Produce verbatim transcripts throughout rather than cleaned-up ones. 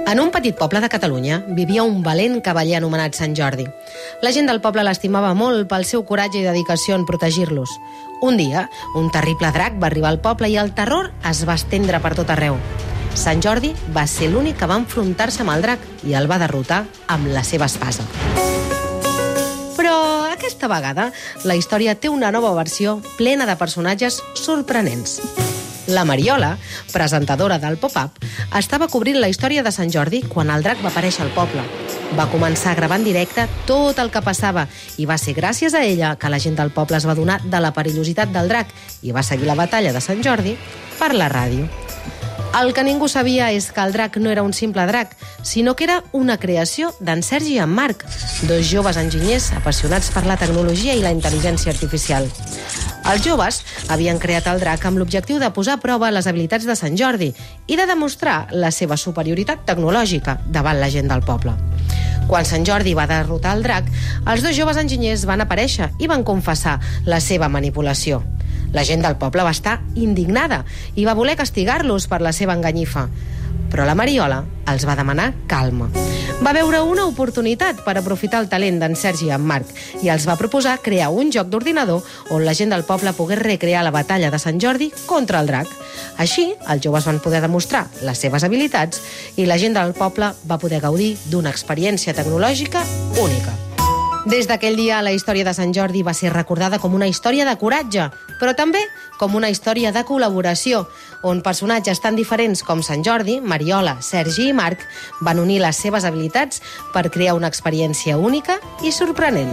En un petit poble de Catalunya vivia un valent cavaller anomenat Sant Jordi. La gent del poble l'estimava molt pel seu coratge i dedicació en protegir-los. Un dia, un terrible drac va arribar al poble i el terror es va estendre per tot arreu. Sant Jordi va ser l'únic que va enfrontar-se amb el drac i el va derrotar amb la seva espasa. Però aquesta vegada la història té una nova versió plena de personatges sorprenents. La Mariola, presentadora del Pop-Up, estava cobrint la història de Sant Jordi quan el drac va aparèixer al poble. Va començar a gravar en directe tot el que passava i va ser gràcies a ella que la gent del poble es va adonar de la perillositat del drac i va seguir la batalla de Sant Jordi per la ràdio. El que ningú sabia és que el drac no era un simple drac, sinó que era una creació d'en Sergi i en Marc, dos joves enginyers apassionats per la tecnologia i la intel·ligència artificial. Els joves havien creat el drac amb l'objectiu de posar a prova les habilitats de Sant Jordi i de demostrar la seva superioritat tecnològica davant la gent del poble. Quan Sant Jordi va derrotar el drac, els dos joves enginyers van aparèixer i van confessar la seva manipulació. La gent del poble va estar indignada i va voler castigar-los per la seva enganyifa. Però la Mariola els va demanar calma. Va veure una oportunitat per aprofitar el talent d'en Sergi i en Marc i els va proposar crear un joc d'ordinador on la gent del poble pogués recrear la batalla de Sant Jordi contra el drac. Així, els joves van poder demostrar les seves habilitats i la gent del poble va poder gaudir d'una experiència tecnològica única. Des d'aquell dia, la història de Sant Jordi va ser recordada com una història de coratge, però també com una història de col·laboració, on personatges tan diferents com Sant Jordi, Mariola, Sergi i Marc van unir les seves habilitats per crear una experiència única i sorprenent.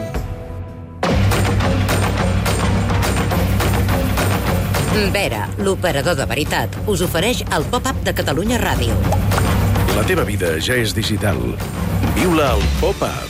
Vera, l'operador de veritat, us ofereix el Pop-Up de Catalunya Ràdio. La teva vida ja és digital. Viu-la al Pop-Up.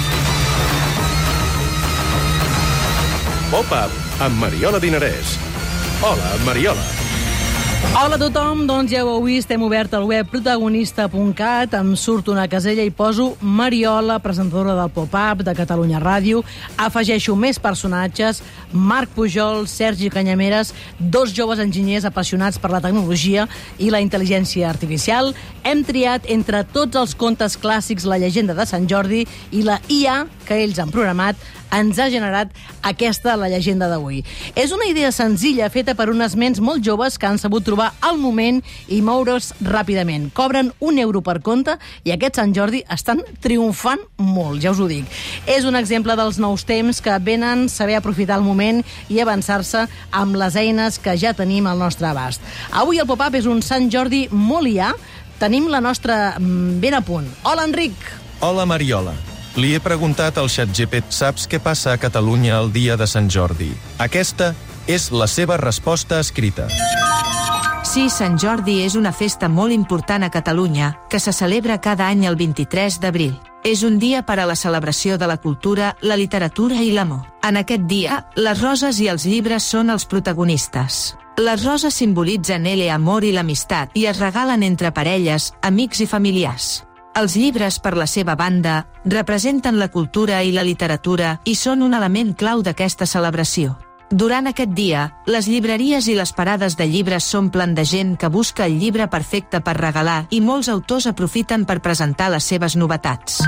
Pop-Up amb Mariola Dinarès. Hola, Mariola. Hola a tothom, doncs ja ho heu vist, hem obert el web protagonista punt cat, em surt una casella i poso Mariola, presentadora del Pop-Up de Catalunya Ràdio, afegeixo més personatges, Marc Pujol, Sergi Canyameres, dos joves enginyers apassionats per la tecnologia i la intel·ligència artificial. Hem triat entre tots els contes clàssics la llegenda de Sant Jordi i la I A que ells han programat ens ha generat aquesta la llegenda d'avui. És una idea senzilla feta per unes ments molt joves que han sabut trobar el moment i moure's ràpidament. Cobren un euro per compte i aquest Sant Jordi estan triomfant molt, ja us ho dic. És un exemple dels nous temps que venen saber aprofitar el moment i avançar-se amb les eines que ja tenim al nostre abast. Avui el Pop-Up és un Sant Jordi molt I A. Tenim la nostra ben a punt. Hola, Enric. Hola, Mariola. Li he preguntat al ChatGPT, saps què passa a Catalunya el dia de Sant Jordi? Aquesta és la seva resposta escrita. Sí, Sant Jordi és una festa molt important a Catalunya, que se celebra cada any el vint-i-tres d'abril. És un dia per a la celebració de la cultura, la literatura i l'amor. En aquest dia, les roses i els llibres són els protagonistes. Les roses simbolitzen el amor i l'amistat i es regalen entre parelles, amics i familiars. Els llibres, per la seva banda, representen la cultura i la literatura i són un element clau d'aquesta celebració. Durant aquest dia, les llibreries i les parades de llibres s'omplen de gent que busca el llibre perfecte per regalar i molts autors aprofiten per presentar les seves novetats.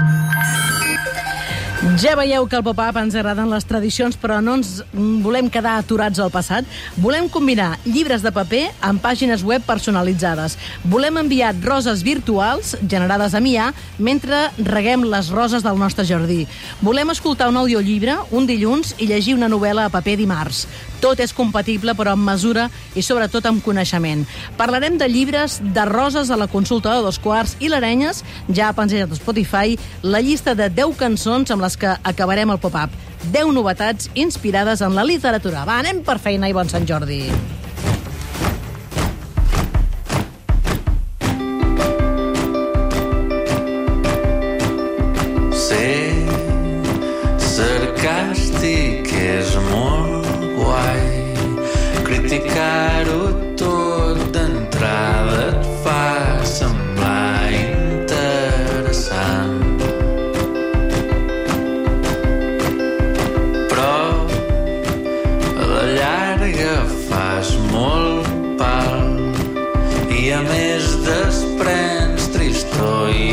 Ja veieu que al Pop-Up ens agraden les tradicions, però no ens volem quedar aturats al passat. Volem combinar llibres de paper amb pàgines web personalitzades. Volem enviar roses virtuals generades amb I A mentre reguem les roses del nostre jardí. Volem escoltar un audiollibre un dilluns i llegir una novel·la a paper dimarts. Tot és compatible, però amb mesura i sobretot amb coneixement. Parlarem de llibres, de roses a la consulta de dos quarts i l'Arenyes ja ha penjat a Spotify la llista de deu cançons amb les que acabarem el Pop-Up. deu novetats inspirades en la literatura. Va, anem per feina i bon Sant Jordi. Ser sarcàstic és molt guai. Criticar-ho tot d'entrada et fa semblar interessant. I a més desprens tristor i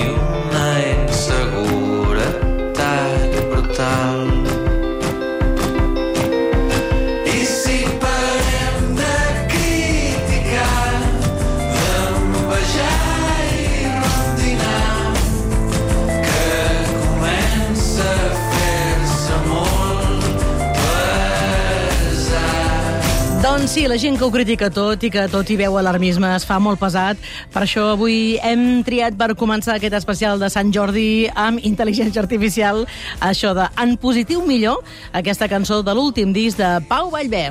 Doncs sí, la gent que ho critica tot i que tot hi veu alarmisme es fa molt pesat. Per això avui hem triat per començar aquest especial de Sant Jordi amb intel·ligència artificial, això de En positiu millor, aquesta cançó de l'últim disc de Pau Vallvé.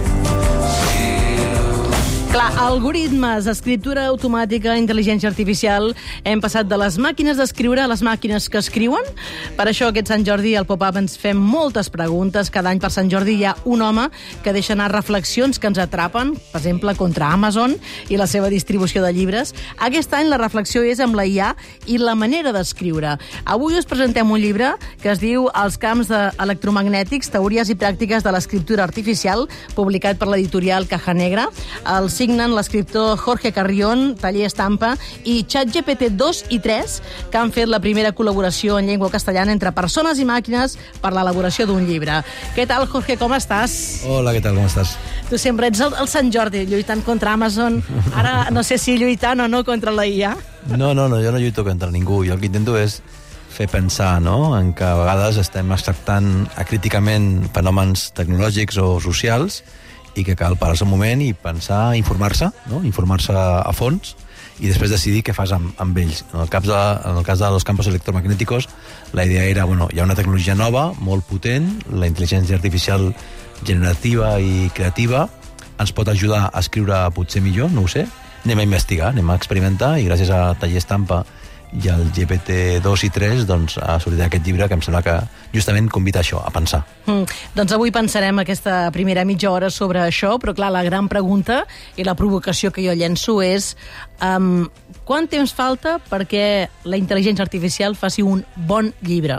Clar, algoritmes, escriptura automàtica, intel·ligència artificial, hem passat de les màquines d'escriure a les màquines que escriuen. Per això aquest Sant Jordi al Pop-Up ens fem moltes preguntes. Cada any per Sant Jordi hi ha un home que deixa anar reflexions que ens atrapen, per exemple, contra Amazon i la seva distribució de llibres. Aquest any la reflexió és amb la I A i la manera d'escriure. Avui us presentem un llibre que es diu Els camps electromagnètics, teories i pràctiques de l'escriptura artificial, publicat per l'editorial Caja Negra. El signen l'escriptor Jorge Carrión, Taller Estampa, i ChatGPT dos i tres, que han fet la primera col·laboració en llengua castellana entre persones i màquines per l'elaboració d'un llibre. Què tal, Jorge, com estàs? Hola, què tal, com estàs? Tu sempre ets el, el Sant Jordi, lluitant contra Amazon. Ara no sé si lluitant o no contra la I A. No, no, no, jo no lluito contra ningú. Jo el que intento és fer pensar, no?, en que a vegades estem acceptant acríticament fenòmens tecnològics o socials i que cal parar-se un moment i pensar, informar-se, no? informar-se a fons i després decidir què fas amb, amb ells. En el, cas de, en el cas de los campos electromagnèticos, la idea era, bueno, hi ha una tecnologia nova, molt potent, la intel·ligència artificial generativa i creativa ens pot ajudar a escriure potser millor, no ho sé, anem a investigar, anem a experimentar, i gràcies a Taller Estampa i al G P T dos i tres doncs, ha sortit aquest llibre que em sembla que justament convida a això, a pensar. Mm, doncs avui pensarem aquesta primera mitja hora sobre això, però clar, la gran pregunta i la provocació que jo llenço és um, quant temps falta perquè la intel·ligència artificial faci un bon llibre?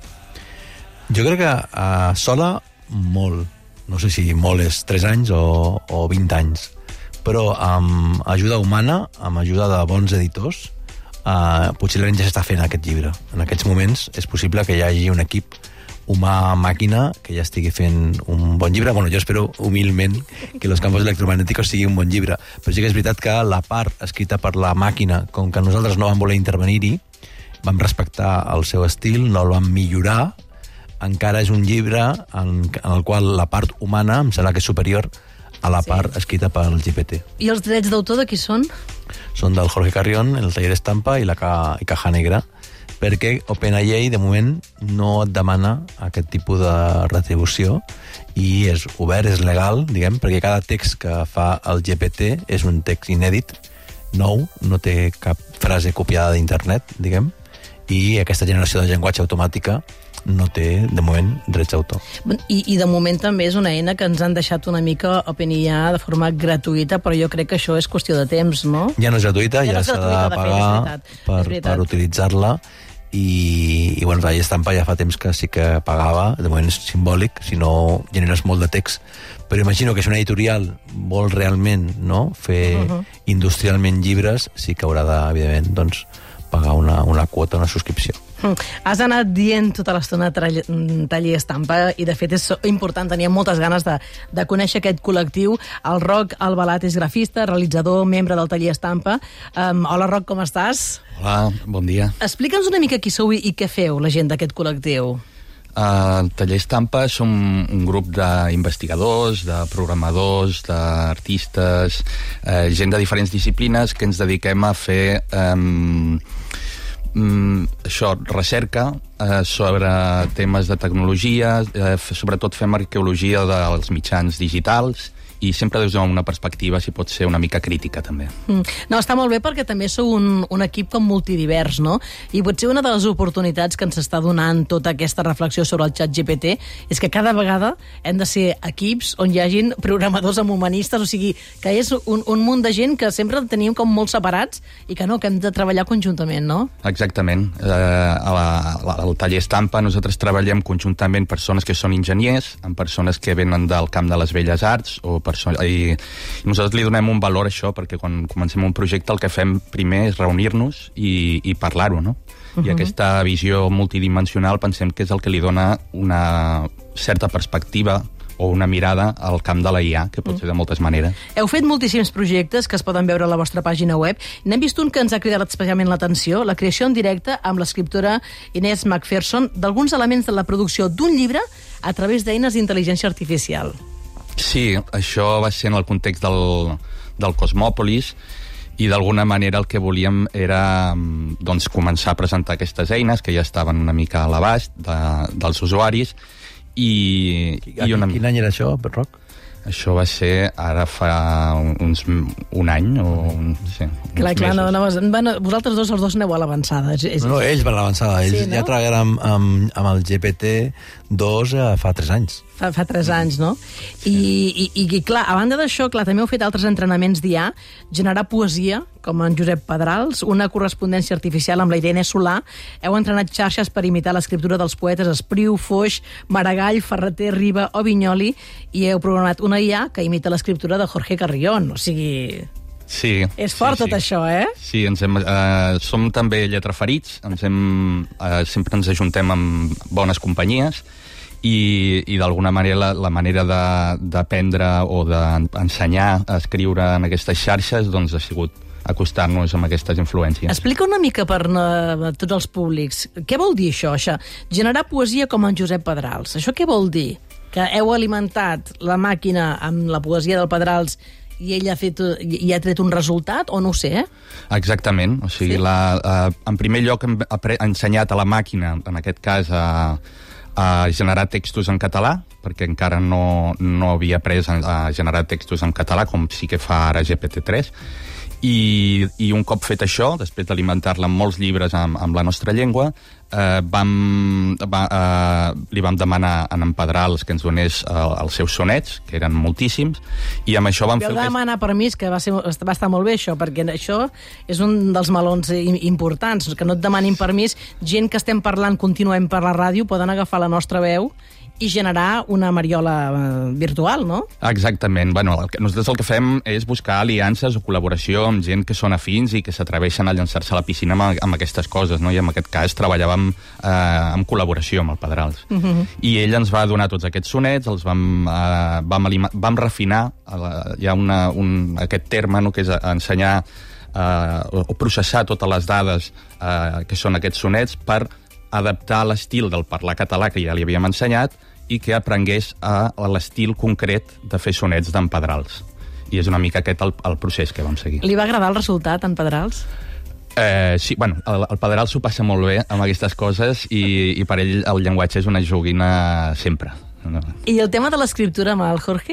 Jo crec que uh, sola molt, no sé si molt és tres anys o, o vint anys, però amb ajuda humana, amb ajuda de bons editors, Uh, possiblement ja s'està fent aquest llibre. En aquests moments és possible que hi hagi un equip humà-màquina que ja estigui fent un bon llibre. Bueno, jo espero humilment que Los campos electromagnèticos sigui un bon llibre, però sí que és veritat que la part escrita per la màquina, com que nosaltres no vam voler intervenir-hi, vam respectar el seu estil, no el vam millorar, encara és un llibre en, en el qual la part humana em sembla que és superior a la sí. part escrita pel G P T. I els drets d'autor de qui són? Són del Jorge Carrión, el Taller Estampa i la Ca... i Caja Negra, perquè OpenAI de moment no et demana aquest tipus de retribució i és obert, és legal, diguem, perquè cada text que fa el G P T és un text inèdit, nou, no té cap frase copiada d'internet, diguem, i aquesta generació de llenguatge automàtica no té, de moment, drets d'autor. I, I de moment també és una eina que ens han deixat una mica OpenAI de forma gratuïta, però jo crec que això és qüestió de temps, no? Ja no és gratuïta, ja, ja no s'ha de, de pagar fet, per, per utilitzar-la, i, i bueno, la Estampa ja fa temps que sí que pagava, de moment és simbòlic, si no generes molt de text, però imagino que si una editorial vol realment, no?, fer uh -huh. industrialment llibres, sí que haurà de, evidentment, doncs, pagar una, una quota, una subscripció. Mm. Has anat dient tota l'estona Taller Estampa i de fet és important, tenia moltes ganes de, de conèixer aquest col·lectiu. El Roc Albalat és grafista, realitzador, membre del Taller Estampa. Um, hola Roc, com estàs? Hola, bon dia. Explica'ns una mica qui sou i què feu, la gent d'aquest col·lectiu. Uh, el Taller Estampa som un grup d'investigadors, de programadors, d'artistes, uh, gent de diferents disciplines que ens dediquem a fer um, um, això, recerca uh, sobre temes de tecnologia, uh, sobretot fem arqueologia dels mitjans digitals i sempre des d'una perspectiva, si pot ser, una mica crítica, també. Mm. No, està molt bé perquè també sou un, un equip com multidivers, no? I potser una de les oportunitats que ens està donant tota aquesta reflexió sobre el xat G P T és que cada vegada hem de ser equips on hi hagin programadors amb humanistes, o sigui, que és un, un munt de gent que sempre teníem com molt separats i que no, que hem de treballar conjuntament, no? Exactament. Eh, a la, a la, al Taller Estampa nosaltres treballem conjuntament persones que són enginyers, amb persones que venen del camp de les belles arts o i nosaltres li donem un valor a això perquè quan comencem un projecte el que fem primer és reunir-nos i, i parlar-ho, no? Uh-huh. I aquesta visió multidimensional pensem que és el que li dona una certa perspectiva o una mirada al camp de la I A, que pot ser de moltes maneres. Heu fet moltíssims projectes que es poden veure a la vostra pàgina web. N'hem vist un que ens ha cridat especialment l'atenció, la creació en directe amb l'escriptora Inés McPherson d'alguns elements de la producció d'un llibre a través d'eines d'intel·ligència artificial. Sí, això va ser en el context del, del Cosmòpolis, i d'alguna manera el que volíem era doncs, començar a presentar aquestes eines que ja estaven una mica a l'abast de, dels usuaris. I, i una... Quin any era això, Roc? Això va ser ara fa uns, un any o un, sí, clar, clar, no, no, bueno, vosaltres dos, els dos aneu a l'avançada. És, és... No, no, ells van a l'avançada. Ells sí, no? ja treballaran amb, amb, amb el G P T dos eh, fa tres anys. Fa, fa tres anys, no? I, i, i clar, a banda d'això, clar, també heu fet altres entrenaments d'I A, generar poesia, com en Josep Pedrals, una correspondència artificial amb la Irene Solà, heu entrenat xarxes per imitar l'escriptura dels poetes Espriu, Foix, Maragall, Ferreter, Riba o Vinyoli, i heu programat una I A que imita l'escriptura de Jorge Carrión, o sigui... Sí. És fort sí, tot sí. això, eh? Sí, ens hem, eh, som també lletraferits, ens hem, eh, sempre ens ajuntem amb bones companyies, i, i d'alguna manera la, la manera d'aprendre o d'ensenyar a escriure en aquestes xarxes doncs ha sigut acostar-nos amb aquestes influències. Explica una mica per a tots els públics. Què vol dir això, això? Generar poesia com en Josep Pedrals. Això què vol dir? Que heu alimentat la màquina amb la poesia del Pedrals i ell ha, fet, i ha tret un resultat, o no ho sé, eh? Exactament. O sigui, sí? la, uh, en primer lloc hem ensenyat a la màquina, en aquest cas a, a generar textos en català, perquè encara no, no havia après a, a generar textos en català, com sí que fa ara G P T tres, I, i un cop fet això, després d'alimentar-la amb molts llibres amb, amb la nostra llengua, eh, vam, va, eh, li vam demanar a en Pedrals que ens donés eh, els seus sonets, que eren moltíssims, i amb això vam Vau fer... Vau demanar permís, que va, ser, va estar molt bé això, perquè això és un dels melons importants, que no et demanin permís. Gent que estem parlant, continuem per la ràdio, poden agafar la nostra veu i generar una Mariola eh, virtual, no? Exactament. Bueno, el que, nosaltres el que fem és buscar aliances o col·laboració amb gent que són afins i que s'atreveixen a llançar-se a la piscina amb, amb aquestes coses, no? I en aquest cas treballàvem eh, en col·laboració amb el Pedrals. Uh -huh. I ell ens va donar tots aquests sonets, els vam, eh, vam, vam refinar, eh, hi ha una, un, aquest terme, no?, que és ensenyar eh, o processar totes les dades eh, que són aquests sonets per adaptar l'estil del parlar català que ja li havíem ensenyat i que aprengués a, a l'estil concret de fer sonets d'en Pedrals. I és una mica aquest el, el procés que vam seguir. Li va agradar el resultat, en Pedrals? Eh, sí, bueno, el, el Pedrals s'ho passa molt bé amb aquestes coses i, i per ell el llenguatge és una joguina sempre. No? I el tema de l'escriptura amb el Jorge?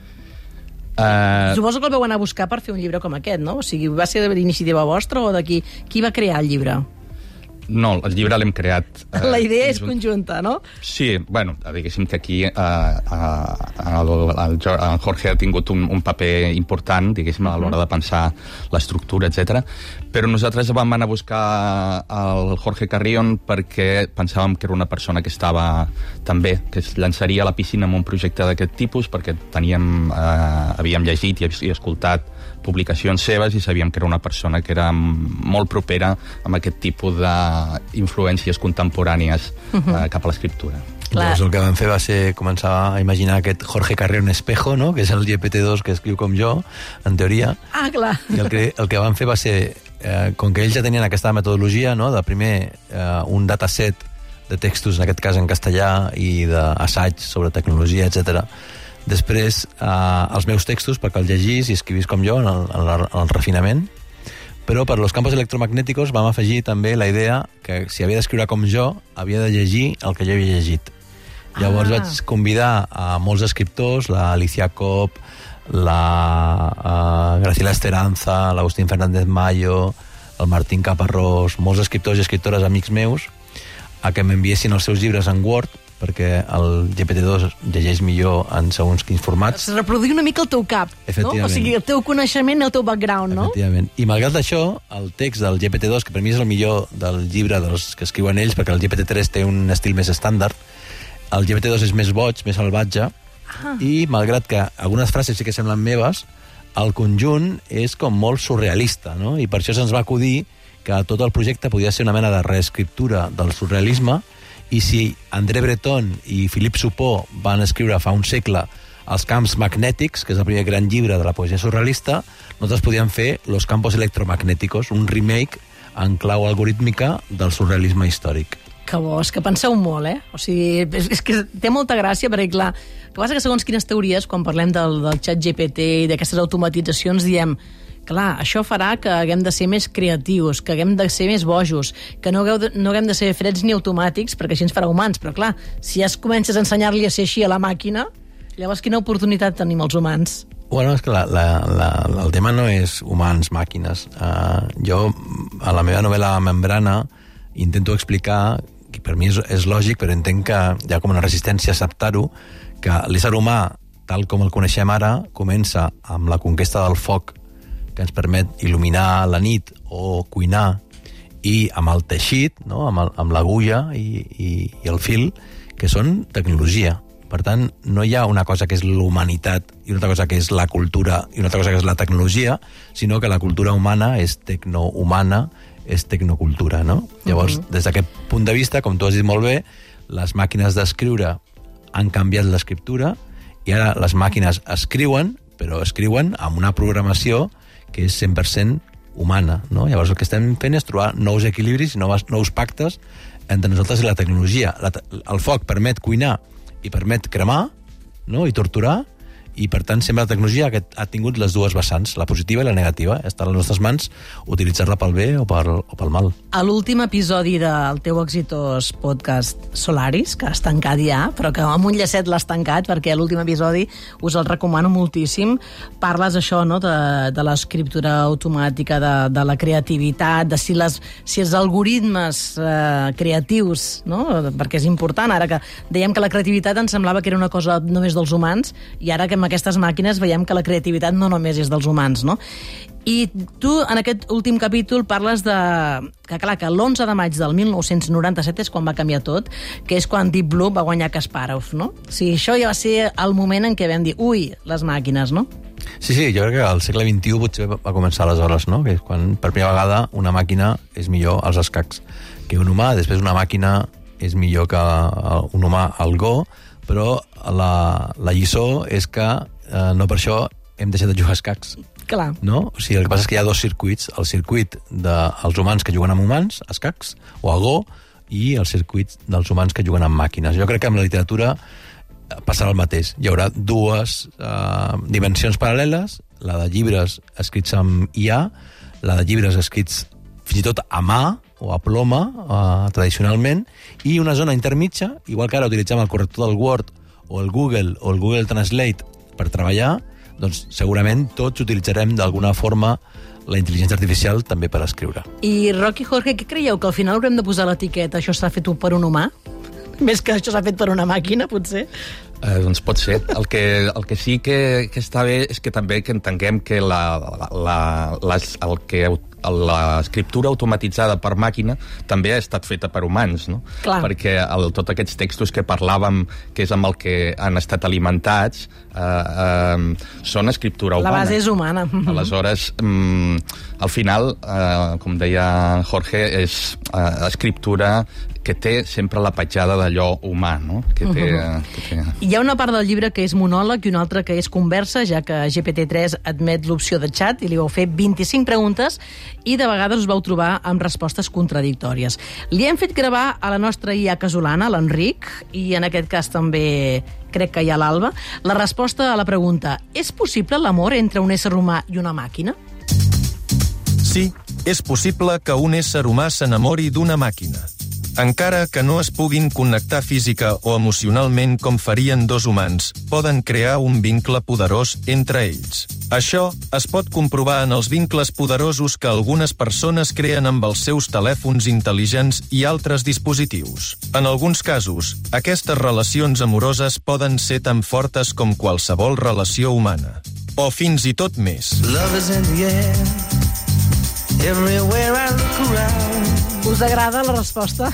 Uh... Suposo que el vau anar a buscar per fer un llibre com aquest, no? O sigui, va ser d'iniciativa vostra o de qui, qui va crear el llibre? No, el llibre l'hem creat... Eh, la idea és conjunta, no? Sí, bueno, diguéssim que aquí eh, el, el, el Jorge ha tingut un, un paper important, diguéssim, a l'hora de pensar l'estructura, etcètera. Però nosaltres vam anar a buscar el Jorge Carrión perquè pensàvem que era una persona que estava també, que es llançaria a la piscina amb un projecte d'aquest tipus, perquè teníem, eh, havíem llegit i, i escoltat publicacions seves i sabíem que era una persona que era molt propera amb aquest tipus d'influències contemporànies uh-huh. eh, cap a l'escriptura. Llavors el que vam fer va ser començar a imaginar aquest Jorge Carrión espejo, no?, que és el G P T dos que escriu com jo, en teoria. Ah, clar. I el que, el que vam fer va ser, eh, com que ells ja tenien aquesta metodologia, no?, de primer eh, un dataset de textos, en aquest cas en castellà, i d'assaig sobre tecnologia, etcètera. Després, eh, els meus textos, perquè els llegís i escrivís com jo, en el, en el, en el refinament. Però per los campos electromagnèticos vam afegir també la idea que si havia d'escriure com jo, havia de llegir el que jo havia llegit. Llavors ah. vaig convidar a molts escriptors, la Alicia Copp, la uh, Graciela Esperanza, l'Agustín Fernández Mayo, el Martín Caparrós, molts escriptors i escriptores amics meus, a que m'enviessin els seus llibres en Word, perquè el G P T dos llegeix millor en segons quins formats. Es reproduir una mica el teu cap, no? O sigui, el teu coneixement i el teu background, no? Efectivament. I malgrat això, el text del G P T dos, que per mi és el millor del llibre dels que escriuen ells, perquè el G P T tres té un estil més estàndard, el G P T dos és més boig, més salvatge, ah. i malgrat que algunes frases sí que semblen meves, el conjunt és com molt surrealista, no? I per això se'ns va acudir que tot el projecte podia ser una mena de reescriptura del surrealisme. I si André Breton i Philippe Soupeau van escriure fa un segle Els camps magnètics, que és el primer gran llibre de la poesia surrealista, nosaltres podíem fer Los campos electromagnèticos, un remake en clau algorítmica del surrealisme històric. Que bo, és que penseu molt, eh? O sigui, és, és que té molta gràcia, perquè, clar, que passa que segons quines teories, quan parlem del, del xat G P T i d'aquestes automatitzacions, diem, clar, això farà que haguem de ser més creatius, que haguem de ser més bojos, que no, hagueu de, no haguem de ser freds ni automàtics, perquè així ens farà humans. Però, clar, si ja es comences a ensenyar-li a ser així a la màquina, llavors quina oportunitat tenim els humans? Bueno, és que la, la, la, el tema no és humans, màquines. Uh, jo, a la meva novel·la Membrana, intento explicar, que per mi és, és lògic, però entenc que hi ha com una resistència a acceptar-ho, que l'ésser humà, tal com el coneixem ara, comença amb la conquesta del foc, que ens permet il·luminar la nit o cuinar, i amb el teixit, no? amb, el, amb l'agulla i, i, i el fil, que són tecnologia. Per tant, no hi ha una cosa que és l'humanitat i una altra cosa que és la cultura i una altra cosa que és la tecnologia, sinó que la cultura humana és tecnohumana, és tecnocultura, no? Uh-huh. Llavors, des d'aquest punt de vista, com tu has dit molt bé, les màquines d'escriure han canviat l'escriptura i ara les màquines escriuen, però escriuen amb una programació que és cent per cent humana, no? Llavors, el que estem fent és trobar nous equilibris i nous, nous pactes entre nosaltres i la tecnologia. La, el foc permet cuinar i permet cremar, no? I torturar, i per tant sempre la tecnologia ha tingut les dues vessants, la positiva i la negativa. Està a les nostres mans utilitzar-la pel bé o pel, o pel mal. A l'últim episodi del teu exitós podcast Solaris, que has tancat ja, però que amb un llacet l'has tancat, perquè a l'últim episodi us el recomano moltíssim, parles això, no?, de, de l'escriptura automàtica, de, de la creativitat, de si, les, si els algoritmes eh, creatius, no?, perquè és important, ara que dèiem que la creativitat ens semblava que era una cosa només dels humans, i ara que amb aquestes màquines veiem que la creativitat no només és dels humans, no? I tu, en aquest últim capítol, parles de... que, clar, que l'onze de maig del mil nou-cents noranta-set és quan va canviar tot, que és quan Deep Blue va guanyar Kasparov, no? O sigui, això ja va ser el moment en què vam dir, ui, les màquines, no? Sí, sí, jo crec que al segle vint-i-u potser va començar aleshores, no? Que és quan per primera vegada una màquina és millor als escacs que un humà, després una màquina és millor que un humà al Go, però la, la lliçó és que eh, no per això hem deixat de jugar a escacs. Clar. No? O sigui, el que passa és que hi ha dos circuits, el circuit dels humans que juguen amb humans, a escacs, o a Go, i el circuit dels humans que juguen amb màquines. Jo crec que amb la literatura passarà el mateix. Hi haurà dues eh, dimensions paral·leles, la de llibres escrits amb I A, la de llibres escrits fins i tot a mà, o a ploma, eh, tradicionalment, i una zona intermitja, igual que ara utilitzem el corrector del Word, o el Google, o el Google Translate per treballar, doncs segurament tots utilitzarem d'alguna forma la intel·ligència artificial també per escriure. I Roc i Jorge, què creieu? Que al final haurem de posar l'etiqueta això s'ha fet per un humà? Més que això s'ha fet per una màquina, potser? Eh, doncs pot ser. El que, el que sí que, que està bé és que també que entenguem que la, la, la, les, el que l'escriptura automatitzada per màquina també ha estat feta per humans, no? Clar. Perquè el, tots aquests textos que parlàvem, que és amb el que han estat alimentats, eh, eh, són escriptura humana. La base és humana. Aleshores, mm, al final, eh, com deia Jorge, és eh, escriptura que té sempre la petjada d'allò humà, no? Que té, uh-huh. que té... Hi ha una part del llibre que és monòleg i una altra que és conversa, ja que G P T tres admet l'opció de xat i li vau fer vint-i-cinc preguntes i de vegades us vau trobar amb respostes contradictòries. Li hem fet gravar a la nostra I A casolana, l'Enric, i en aquest cas també crec que hi ha l'Alba, la resposta a la pregunta: és possible l'amor entre un ésser humà i una màquina? Sí, és possible que un ésser humà s'enamori d'una màquina. Encara que no es puguin connectar física o emocionalment com farien dos humans, poden crear un vincle poderós entre ells. Això es pot comprovar en els vincles poderosos que algunes persones creen amb els seus telèfons intel·ligents i altres dispositius. En alguns casos, aquestes relacions amoroses poden ser tan fortes com qualsevol relació humana. O fins i tot més. Love is in the air, everywhere I look around. Us agrada la resposta?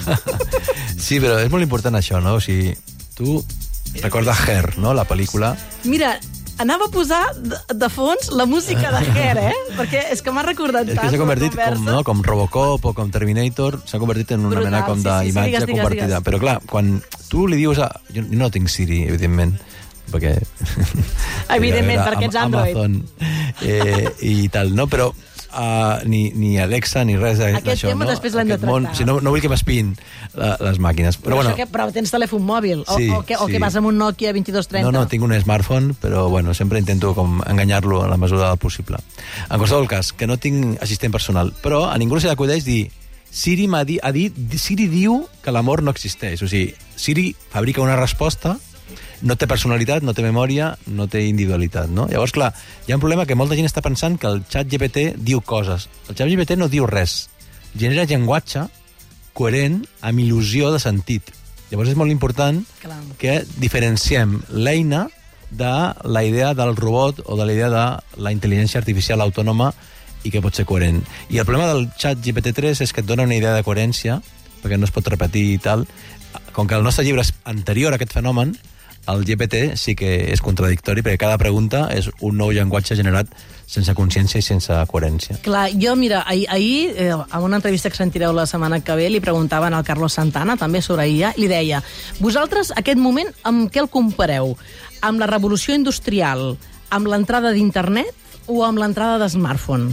Sí, però és molt important això, no? O sigui, tu recordes Her, no?, la pel·lícula. Mira, anava a posar de, de fons la música de Her, eh? Perquè és que m'ha recordat tant. És que s'ha convertit com, no, com Robocop o com Terminator, s'ha convertit en una Brutal, mena com sí, sí, d'imatge sí, digues, compartida. digues. Però clar, quan tu li dius a... Jo no tinc Siri, evidentment, perquè... Evidentment, perquè ets Android. Amazon eh, i tal, no? Però uh, ni, ni Alexa ni res d'això. Aquest tema no? després l'hem de Aquest tractar. Món, si no, no vull que m'espiïn la, les màquines. Però, Però, bueno, que, però tens telèfon mòbil? O, Sí, o, que, o sí. que vas amb un Nokia vint-i-dos trenta? no, no, tinc un smartphone, però bueno, sempre intento com enganyar-lo a la mesura del possible. En qualsevol cas, que no tinc assistent personal, però a ningú se li acudeix dir Siri m'ha dit, ha dit, Siri diu que l'amor no existeix. O sigui, Siri fabrica una resposta, no té personalitat, no té memòria, no té individualitat, no? Llavors, clar, hi ha un problema que molta gent està pensant que el xat G P T diu coses. El xat G P T no diu res. Genera llenguatge coherent amb il·lusió de sentit. Llavors és molt important Clar. que diferenciem l'eina de la idea del robot o de la idea de la intel·ligència artificial autònoma i que pot ser coherent. I el problema del xat G P T tres és que et dona una idea de coherència, perquè no es pot repetir i tal. Com que el nostre llibre és anterior a aquest fenomen, el G P T sí que és contradictori, perquè cada pregunta és un nou llenguatge generat sense consciència i sense coherència. Clar, jo, mira, ahir, ahir eh, en una entrevista que sentireu la setmana que ve, li preguntaven al Carlos Santana, també sobre I A, i li deia, vosaltres, aquest moment, amb què el compareu? Amb la revolució industrial, amb l'entrada d'internet o amb l'entrada de smartphone?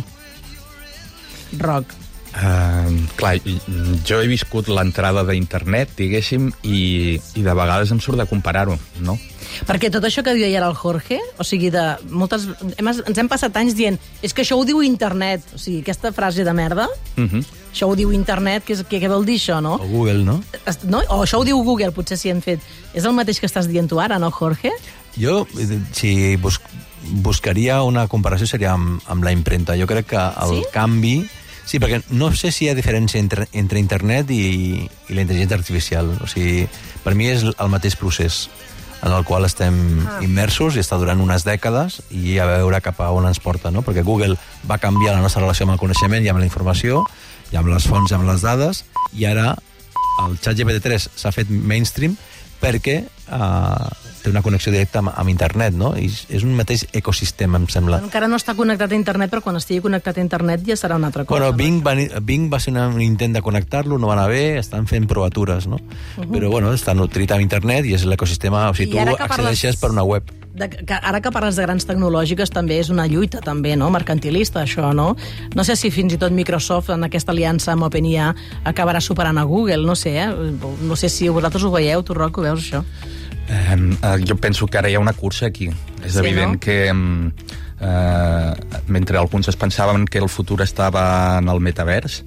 Roc. Uh, clar, jo he viscut l'entrada d'internet, diguéssim, i, i de vegades em surt de comparar-ho, no? Perquè tot això que deia ara el Jorge, o sigui, de moltes, hem, ens hem passat anys dient és que això ho diu internet, o sigui, aquesta frase de merda, Uh -huh. això ho diu internet, què, què, què vol dir això, no? O Google, no? no? O això ho diu Google, potser si hem fet. És el mateix que estàs dient tu ara, no, Jorge? Jo, si bus buscaria una comparació, seria amb, amb la impremta. Jo crec que el Sí? canvi... Sí, perquè no sé si hi ha diferència entre, entre internet i, i la intel·ligència artificial. O sigui, per mi és el mateix procés en el qual estem ah. immersos i està durant unes dècades i a veure cap a on ens porta, no? Perquè Google va canviar la nostra relació amb el coneixement i amb la informació, i amb les fonts i amb les dades, i ara el xat G P T tres s'ha fet mainstream perquè uh, té una connexió directa amb, amb internet, no? I és un mateix ecosistema, em sembla. Encara no està connectat a internet, però quan estigui connectat a internet ja serà una altra cosa. Bueno, Bing va, Bing va ser una, un intent de connectar-lo, no va anar bé, estan fent provatures, no? Uh -huh. Però, bueno, està nutrit amb internet i és l'ecosistema... O sigui, tu accedeixes per una web. De, que ara que parles de grans tecnològiques també és una lluita també, no? Mercantilista, això, no? No sé si fins i tot Microsoft en aquesta aliança amb OpenAI acabarà superant a Google, no sé, eh? No sé si vosaltres ho veieu, tu, Roc, ho veus, això? Eh, eh, jo penso que ara hi ha una cursa aquí. És Sí, evident no? que eh, mentre alguns es pensaven que el futur estava en el metavers,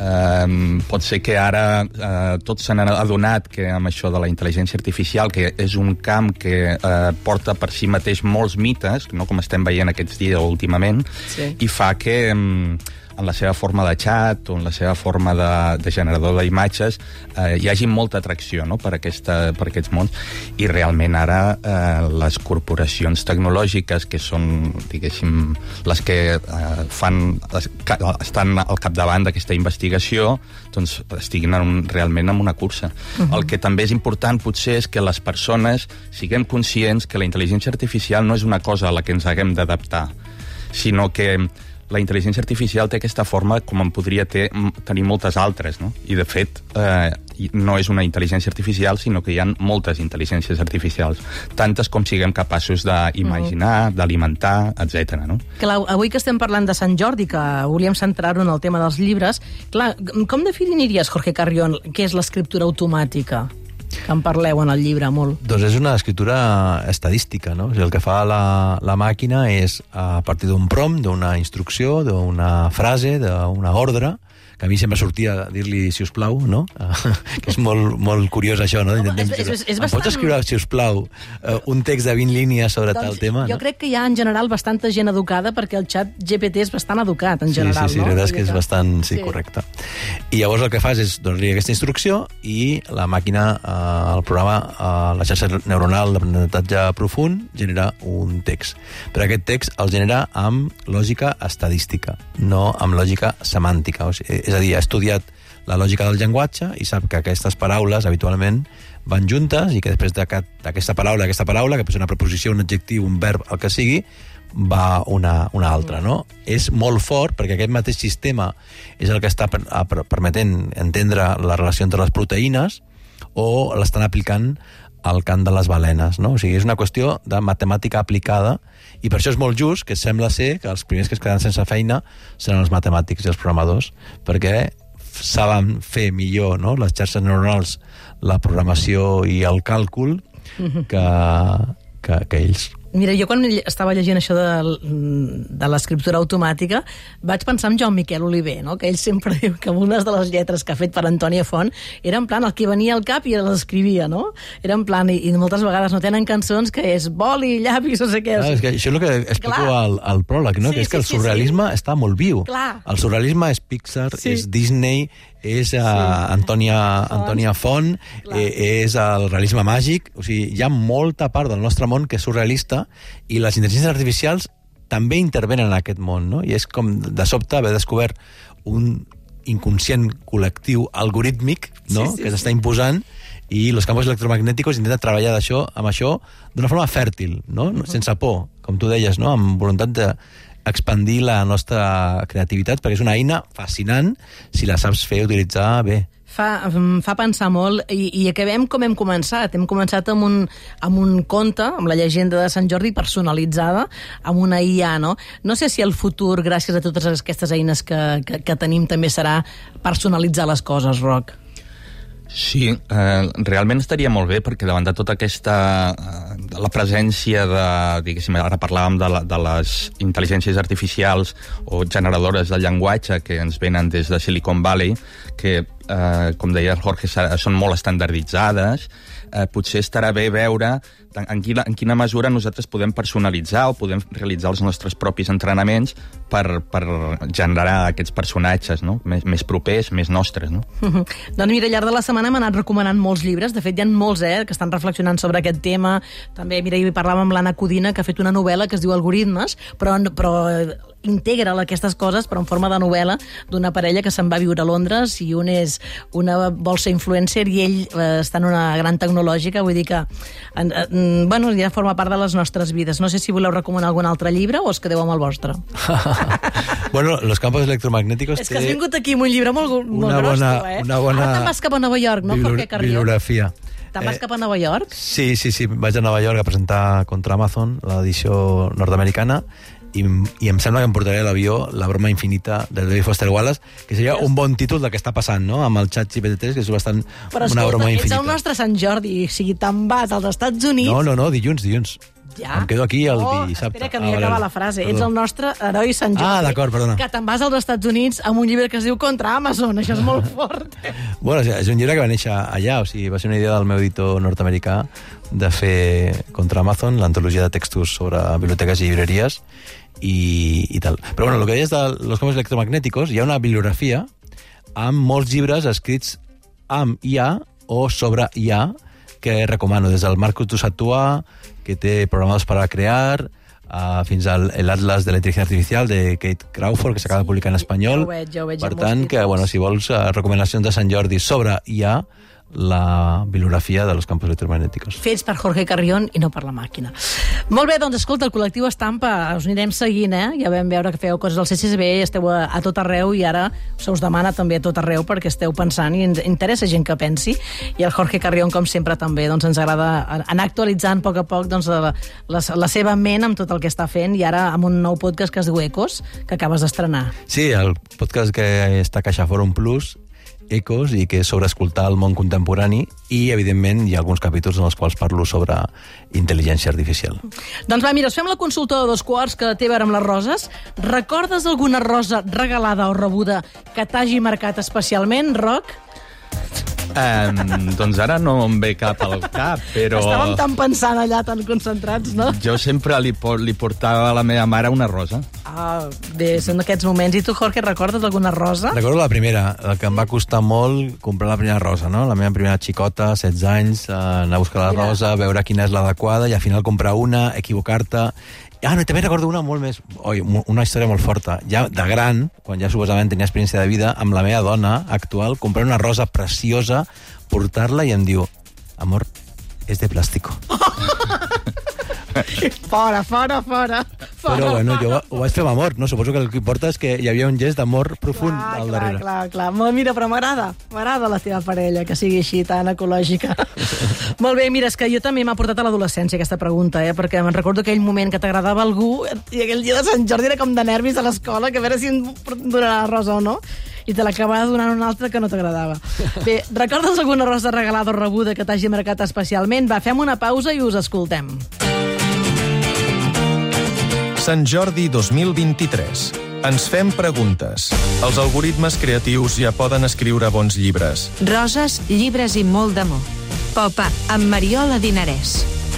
eh, pot ser que ara eh, tots s'han adonat que amb això de la intel·ligència artificial, que és un camp que eh, porta per si mateix molts mites, no? Com estem veient aquests dies últimament, Sí. i fa que en la seva forma de xat o en la seva forma de, de generador d'imatges eh, hi hagi molta atracció, no? per, aquesta, per aquests mons, i realment ara eh, les corporacions tecnològiques que són, diguéssim, les que eh, fan, les, que estan al capdavant d'aquesta investigació, doncs estiguin en un, realment en una cursa. Uh-huh. El que també és important potser és que les persones siguem conscients que la intel·ligència artificial no és una cosa a la que ens haguem d'adaptar, sinó que la intel·ligència artificial té aquesta forma com en podria ter, tenir moltes altres, no? I, de fet, eh, no és una intel·ligència artificial, sinó que hi ha moltes intel·ligències artificials, tantes com siguem capaços d'imaginar, d'alimentar, etcètera, no? Clar, avui que estem parlant de Sant Jordi, que volíem centrar-ho en el tema dels llibres, clar, com definiries, Jorge Carrión, què és l'escriptura automàtica? Que en parleu en el llibre molt. Doncs és una escriptura estadística, no? O sigui, el que fa la, la màquina és, a partir d'un prompt, d'una instrucció, d'una frase, d'una ordre, que a mi sempre sortia dir-li si us plau, no? Que és molt, molt curiós això, no? Home, és, és, és, és em bastant... pots escriure, si us plau, un text de vint línies sobre doncs, tal tema? Jo no? crec que hi ha, en general, bastanta gent educada, perquè el xat G P T és bastant educat, en general, sí, sí, sí, no? la veritat és que és bastant sí, Sí. correcte. I llavors el que fas és donar-li aquesta instrucció i la màquina, eh, el programa, eh, la xarxa neuronal d'aprenentatge profund, genera un text. Però aquest text el genera amb lògica estadística, no amb lògica semàntica. O sigui, és a dir, ha estudiat la lògica del llenguatge i sap que aquestes paraules habitualment van juntes i que després d'aquesta paraula, aquesta paraula, que pot ser una preposició, un adjectiu, un verb, el que sigui, va una, una altra, no? És molt fort perquè aquest mateix sistema és el que està per, per, permetent entendre la relació entre les proteïnes o l'estan aplicant al cant de les balenes, no? O sigui, és una qüestió de matemàtica aplicada, i per això és molt just que sembla ser que els primers que es quedaran sense feina seran els matemàtics i els programadors, perquè saben fer millor, no?, les xarxes neuronals, la programació i el càlcul que, que, que ells. Mira, jo quan estava llegint això de, de l'escriptura automàtica vaig pensar en Joan Miquel Oliver, no? Que ell sempre diu que unes de les lletres que ha fet per Antònia Font era en plan el que venia al cap i les escrivia, no? Era en plan, i, i moltes vegades no tenen cançons que és boli, llapis, no sé què. Clar, és que això és el que explico al, al pròleg, no? Sí, que és que sí, el surrealisme sí, sí. està molt viu. Clar. El surrealisme és Pixar, sí. és Disney, és uh, sí. Antònia, Antònia Font, eh, és el realisme màgic. O sigui, hi ha molta part del nostre món que és surrealista, i les intel·ligències artificials també intervenen en aquest món, no? I és com, de sobte, haver descobert un inconscient col·lectiu algorítmic, no?, sí, sí, que s'està sí. imposant, i els campos electromagnèticos intenten treballar d'això, amb això d'una forma fèrtil, no? Uh-huh. Sense por, com tu deies, no?, amb voluntat de expandir la nostra creativitat, perquè és una eina fascinant si la saps fer utilitzar bé. Fa, fa pensar molt, i, i acabem com hem començat. Hem començat amb un, amb un conte, amb la llegenda de Sant Jordi personalitzada, amb una I A, no? No sé si el futur, gràcies a totes aquestes eines que, que, que tenim, també serà personalitzar les coses, Roc. Sí, eh, realment estaria molt bé, perquè davant de tota aquesta... Eh, la presència de, diguéssim, ara parlàvem de, la, de les intel·ligències artificials o generadores de llenguatge que ens venen des de Silicon Valley, que, eh, com deia el Jorge, són molt estandarditzades. Eh, potser estarà bé veure en quina, en quina mesura nosaltres podem personalitzar o podem realitzar els nostres propis entrenaments per, per generar aquests personatges, no?, més, més propers, més nostres, no? Uh-huh. Doncs mira, al llarg de la setmana m'han anat recomanant molts llibres. De fet, hi ha molts, eh, que estan reflexionant sobre aquest tema. També, mira, hi parlàvem amb l'Anna Codina, que ha fet una novel·la que es diu Algoritmes, però, però integra aquestes coses, però en forma de novel·la, d'una parella que se'n va viure a Londres, i un és una vol ser influencer i ell eh, està en una gran tecnològica, vull dir que en, en, bueno, ja forma part de les nostres vides. No sé si voleu recomanar algun altre llibre o us quedeu amb el vostre. Bueno, Los campos electromagnéticos... És que has vingut aquí amb un llibre molt, molt una gros, bona, tu, eh? Una bona... Ara te'n vas cap a Nova York, no, Jorge Carrió? Bibliografia. Te'n vas eh, cap a Nova York? Sí, sí, sí. Vaig a Nova York a presentar contra Amazon l'edició nord-americana, i, i em sembla que em portaré a l'avió La broma infinita del David Foster Wallace, que seria un bon títol del que està passant, no?, amb el xat G P T tres, que és bastant però, una escolta, broma infinita. Però ets el nostre Sant Jordi, o sigui, te'n vas als Estats Units... No, no, no, dilluns, dilluns. Ja? Em quedo aquí el oh, dissabte. Espera, que no hi acaba la frase. Perdó. Ets el nostre heroi Sant Jordi. Ah, d'acord, perdona. Que te'n vas als Estats Units amb un llibre que es diu Contra Amazon. Això és molt fort. Bueno, és un llibre que va néixer allà, o sigui, va ser una idea del meu editor nord-americà de fer Contra Amazon, l'antologia de textos sobre biblioteques i llibreries i, i tal. Però bueno, el que deies de Los campos electromagnèticos, hi ha una bibliografia amb molts llibres escrits amb I A o sobre I A, que recomano, des del Marcus Dussatua, que té Programados para crear, uh, fins al el Atlas de la inteligencia artificial de Kate Crawford, que s'acaba de publicar en espanyol. Ja ho veig, ja ho veig. Per tant, que, bueno, si vols uh, recomanacions de Sant Jordi sobre I A, la bibliografia de Los campos electromagnèticos. Fets per Jorge Carrión i no per la màquina. Molt bé, doncs escolta, el col·lectiu Estampa us anirem seguint, eh? Ja vam veure que feu coses al C C C B, esteu a, a tot arreu, i ara se us demana també a tot arreu perquè esteu pensant i ens interessa gent que pensi, i el Jorge Carrión, com sempre, també doncs ens agrada anar actualitzant a poc a poc doncs, la, la, la seva ment amb tot el que està fent, i ara amb un nou podcast que es diu Ecos, que acabes d'estrenar. Sí, el podcast que està a Caixa Forum Plus, Ecos, i que és sobre escoltar el món contemporani, i evidentment hi ha alguns capítols en els quals parlo sobre intel·ligència artificial. Doncs va, mira, us fem la consulta de dos quarts que té a veure amb les roses. Recordes alguna rosa regalada o rebuda que t'hagi marcat especialment, Roc? Um, doncs ara no em ve cap al cap, però... Estàvem tan pensant allà, tan concentrats, no? Jo sempre li, li portava a la meva mare una rosa. Ah, bé, són aquests moments. I tu, Jorge, recordes alguna rosa? Recordo la primera, la que em va costar molt comprar la primera rosa, no? La meva primera xicota, setze anys, anar a buscar la Mira. rosa, veure quina és l'adequada, i al final comprar una, equivocar-te... Ah, no, també recordo una molt més... Oi, una història molt forta. Ja de gran, quan ja suposament tenia experiència de vida, amb la meva dona actual, comprar una rosa preciosa, portar-la, i em diu, amor, és de plàstico. Fora, fora, fora. Però, bueno, jo ho vaig fer amb amor, no? Suposo que el que importa és que hi havia un gest d'amor profund clar, al clar, darrere. Clar, clar, clar. Mira, però m'agrada. M'agrada la teva parella, que sigui així tan ecològica. Molt bé, mira, és que jo també m'ha portat a l'adolescència aquesta pregunta, eh? Perquè me'n recordo aquell moment que t'agradava algú i aquell dia de Sant Jordi era com de nervis a l'escola, que a veure si em donarà la rosa o no, i te l'acabava donant una altra que no t'agradava. Bé, recordes alguna rosa regalada o rebuda que t'hagi marcat especialment? Va, fem una pausa i us escoltem. Sant Jordi dos mil vint-i-tres. Ens fem preguntes. Els algoritmes creatius ja poden escriure bons llibres. Roses, llibres i molt d'amor. Pop-up amb Mariola Dinarès.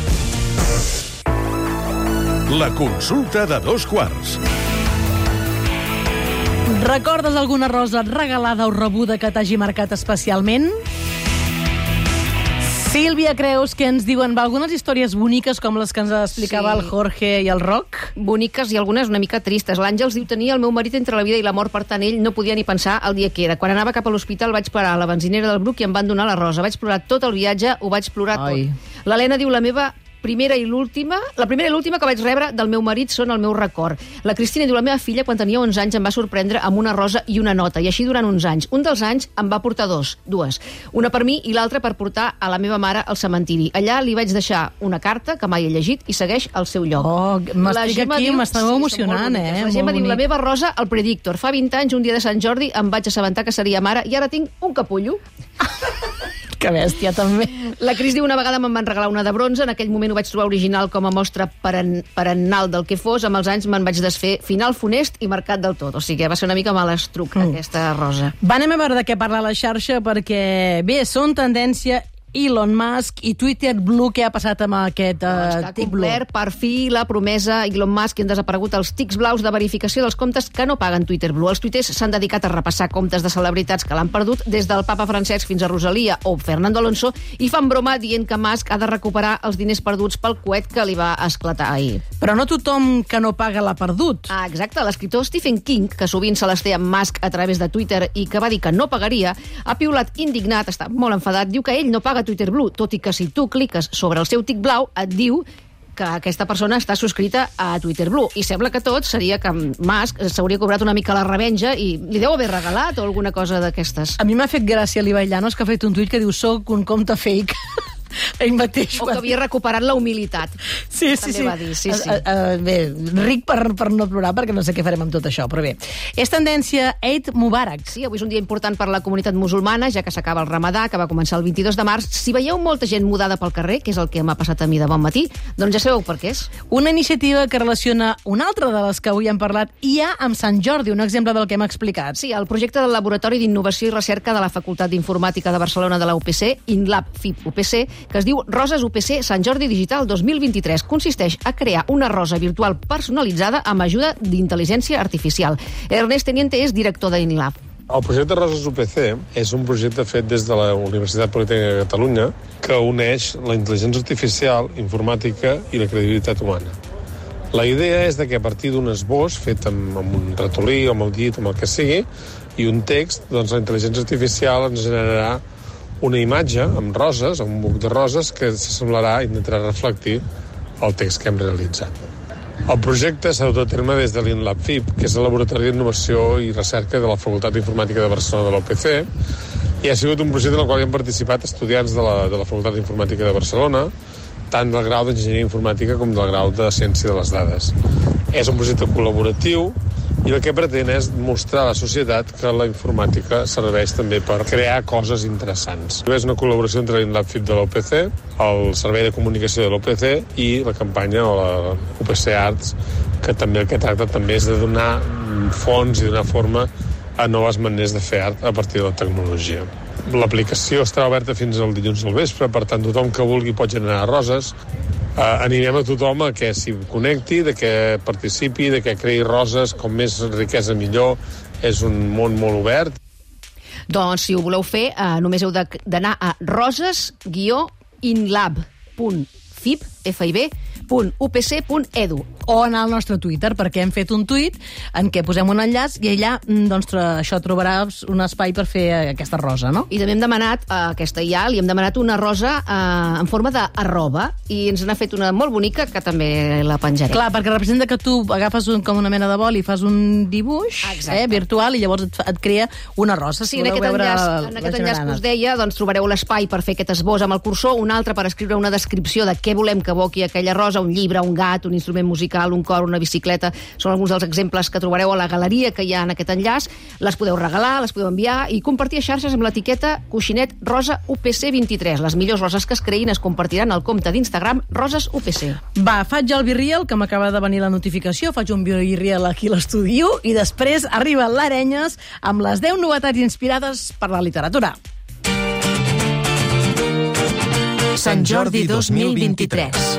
La consulta de dos quarts. Recordes alguna rosa regalada o rebuda que t'hagi marcat especialment? Sílvia, creus que ens diuen va, algunes històries boniques com les que ens explicava sí. el Jorge i el Roc? Boniques i algunes una mica tristes. L'Àngels diu tenia el meu marit entre la vida i la mort, per tant ell no podia ni pensar el dia que era. Quan anava cap a l'hospital vaig parar a la benzinera del Bruc i em van donar la rosa. Vaig plorar tot el viatge, ho vaig plorar Ai. tot. L'Helena diu la meva primera i l'última, la primera i l'última que vaig rebre del meu marit són el meu record. La Cristina diu, la meva filla, quan tenia onze anys, em va sorprendre amb una rosa i una nota, i així durant uns anys. Un dels anys em va portar dos, dues. Una per mi i l'altra per portar a la meva mare al cementiri. Allà li vaig deixar una carta que mai he llegit i segueix al seu lloc. Oh, m'estic aquí, m'estava emocionant, eh? La Gemma diu, la meva rosa, el Predictor. Fa vint anys, un dia de Sant Jordi, em vaig assabentar que seria mare i ara tinc un capullo. Que bèstia, també. La Cris diu, una vegada me'n van regalar una de bronze, en aquell moment ho vaig trobar original com a mostra perennal del que fos, amb els anys me'n vaig desfer final funest i marcat del tot. O sigui que va ser una mica malestruc, mm. aquesta rosa. Va, anem a veure de què parla la xarxa, perquè, bé, són tendència Elon Musk i Twitter Blue. Què ha passat amb aquest uh, tic blau? Per fi la promesa Elon Musk i han desaparegut els tics blaus de verificació dels comptes que no paguen Twitter Blue. Els tuiters s'han dedicat a repassar comptes de celebritats que l'han perdut, des del papa Francesc fins a Rosalia o Fernando Alonso, i fan broma dient que Musk ha de recuperar els diners perduts pel coet que li va esclatar ahir. Però no tothom que no paga l'ha perdut. Ah, exacte. L'escriptor Stephen King, que sovint se les té amb Musk a través de Twitter i que va dir que no pagaria, ha piulat indignat, està molt enfadat, diu que ell no paga Twitter Blue, tot i que si tu cliques sobre el seu tic blau et diu que aquesta persona està subscrita a Twitter Blue. I sembla que tot seria que Musk s'hauria cobrat una mica la revenja i li deu haver regalat o alguna cosa d'aquestes. A mi m'ha fet gràcia l'Ibai Llanos, que ha fet un tuit que diu soc un compte fake. Ell mateix. O que havia recuperat la humilitat. Sí, sí, sí. Va dir, sí, sí. Uh, uh, bé, ric per, per no plorar, perquè no sé què farem amb tot això, però bé. És tendència Eid Mubarak. Sí, avui és un dia important per la comunitat musulmana, ja que s'acaba el Ramadà, que va començar el vint-i-dos de març. Si veieu molta gent mudada pel carrer, que és el que m'ha passat a mi de bon matí, doncs ja sabeu per què és. Una iniciativa que relaciona una altra de les que avui hem parlat, i ja amb Sant Jordi, un exemple del que hem explicat. Sí, el projecte del Laboratori d'Innovació i Recerca de la Facultat d'Informàtica de Barcelona de la U P C, InLab F I P U P C, que es diu Roses U P C Sant Jordi Digital dos mil vint-i-tres. Consisteix a crear una rosa virtual personalitzada amb ajuda d'intel·ligència artificial. Ernest Teniente és director d'InLab. El projecte Roses U P C és un projecte fet des de la Universitat Politècnica de Catalunya que uneix la intel·ligència artificial, informàtica i la credibilitat humana. La idea és de que a partir d'un esbós fet amb, amb un ratolí o amb el dit, amb el que sigui, i un text, doncs la intel·ligència artificial ens generarà una imatge amb roses, amb un buc de roses, que s'assemblarà i intentarà reflectir el text que hem realitzat. El projecte s'ha dut a terme des de l'InLab F I P, que és el Laboratori d'Innovació i Recerca de la Facultat d'Informàtica de Barcelona de la U P C, i ha sigut un projecte en el qual hi han participat estudiants de la, de la Facultat d'Informàtica de Barcelona, tant del grau d'Enginyeria Informàtica com del grau de Ciència de les Dades. És un projecte col·laboratiu i el que pretén és mostrar a la societat que la informàtica serveix també per crear coses interessants. És una col·laboració entre l'InLab F I P de la U P C, el Servei de Comunicació de la U P C i la campanya o la U P C Arts, que també el que tracta també és de donar fons i donar forma a noves maneres de fer art a partir de la tecnologia. L'aplicació estarà oberta fins al dilluns al vespre, per tant tothom que vulgui pot generar roses. Uh, animem a tothom a que s'hi connecti, de que participi, de que creï roses, com més riquesa millor, és un món molt obert. Doncs si ho voleu fer, uh, només heu d'anar a roses guió inlab punt fib punt u p c punt e d u. O anar al nostre Twitter, perquè hem fet un tuit en què posem un enllaç i allà doncs, això trobaràs un espai per fer aquesta rosa, no? I també hem demanat a aquesta I A, li hem demanat una rosa eh, en forma d'arroba i ens n'ha fet una molt bonica que també la penjaré. Clar, perquè representa que tu agafes un, com una mena de bol i fas un dibuix eh, virtual i llavors et, et crea una rosa. Sí, en aquest enllaç, en aquest enllaç que us deia doncs, trobareu l'espai per fer aquest esbós amb el cursor, un altre per escriure una descripció de què volem que evoqui aquella rosa, un llibre, un gat, un instrument musical, un cor, una bicicleta, són alguns dels exemples que trobareu a la galeria que hi ha en aquest enllaç. Les podeu regalar, les podeu enviar i compartir a xarxes amb l'etiqueta Coixinet Rosa U P C vint-i-tres. Les millors roses que es creïn es compartiran al compte d'Instagram Roses U P C. Va, faig el birriel, que m'acaba de venir la notificació, faig un birriel aquí a l'estudi i després arriba l'Arenyes amb les deu novetats inspirades per la literatura. Sant Jordi dos mil vint-i-tres.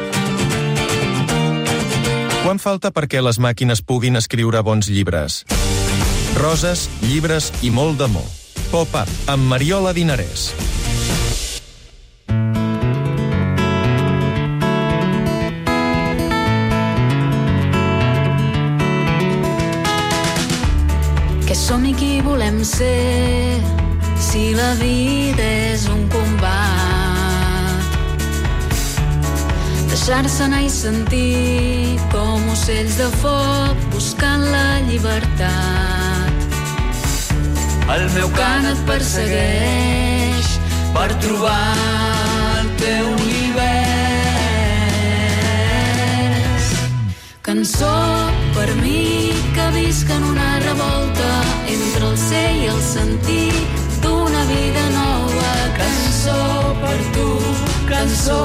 Quant falta perquè les màquines puguin escriure bons llibres? Roses, llibres i molt d'amor. Pop-up, amb Mariola Dinarès. Què som i qui volem ser si la vida és un combat? Deixar-se anar i sentir com ocells de foc buscant la llibertat. El meu cant et persegueix per trobar el teu univers. Cançó per mi que visc en una revolta entre el ser i el sentir d'una vida nova. Cançó per tu, cançó.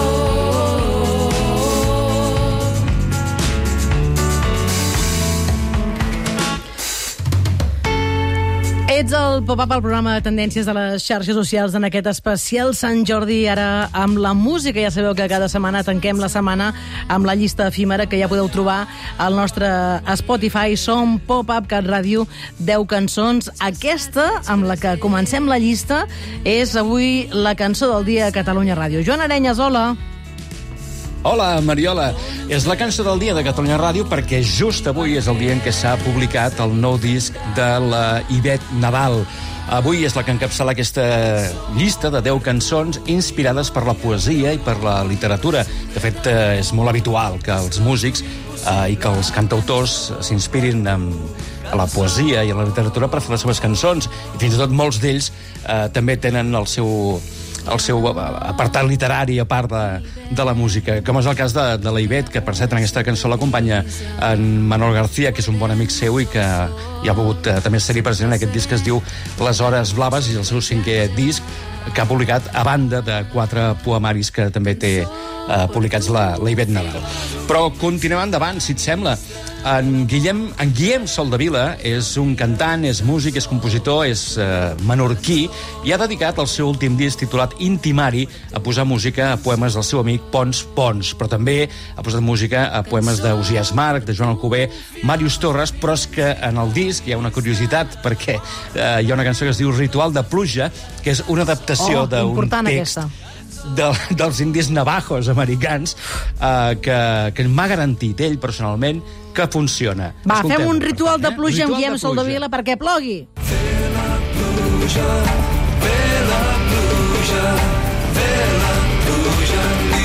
Ets el pop-up al programa de tendències de les xarxes socials en aquest especial Sant Jordi, ara amb la música. Ja sabeu que cada setmana tanquem la setmana amb la llista efímera que ja podeu trobar al nostre Spotify. Som Pop-up Cat Ràdio, deu cançons. Aquesta, amb la que comencem la llista, és avui la cançó del dia a Catalunya Ràdio. Joan Arenyes, hola. Hola, Mariola. És la cançó del dia de Catalunya Ràdio perquè just avui és el dia en què s'ha publicat el nou disc de la Ivet Nadal. Avui és la que encapçala aquesta llista de deu cançons inspirades per la poesia i per la literatura. De fet, és molt habitual que els músics eh, i que els cantautors s'inspirin en a la poesia i a la literatura per fer les seves cançons. I fins i tot molts d'ells eh, també tenen el seu el seu apartat literari a part de, de la música, com és el cas de, de la Ivet, que per cert en aquesta cançó l'acompanya en Manol García, que és un bon amic seu i que hi ha pogut eh, també ser-hi present en aquest disc que es diu Les Hores Blaves, i el seu cinquè disc que ha publicat a banda de quatre poemaris que també té eh, publicats la, la Ivet Nadal. Però continuem endavant, si et sembla. En Guillem, en Guillem Soldevila és un cantant, és músic, és compositor, és eh, menorquí, i ha dedicat el seu últim disc titulat Intimari a posar música a poemes del seu amic Pons Pons, però també ha posat música a poemes d'Ausiàs Marc, de Joan Alcover, Màrius Torres, però és que en el disc hi ha una curiositat, perquè eh, hi ha una cançó que es diu Ritual de Pluja, que és una adaptació oh, d'un text aquesta. De, dels indis navajos americans eh, que, que m'ha garantit ell personalment que funciona. Va, Escoltem, fem un ritual de pluja amb Guillem de Soldevila perquè plogui. Ve la pluja, ve la pluja, ve la pluja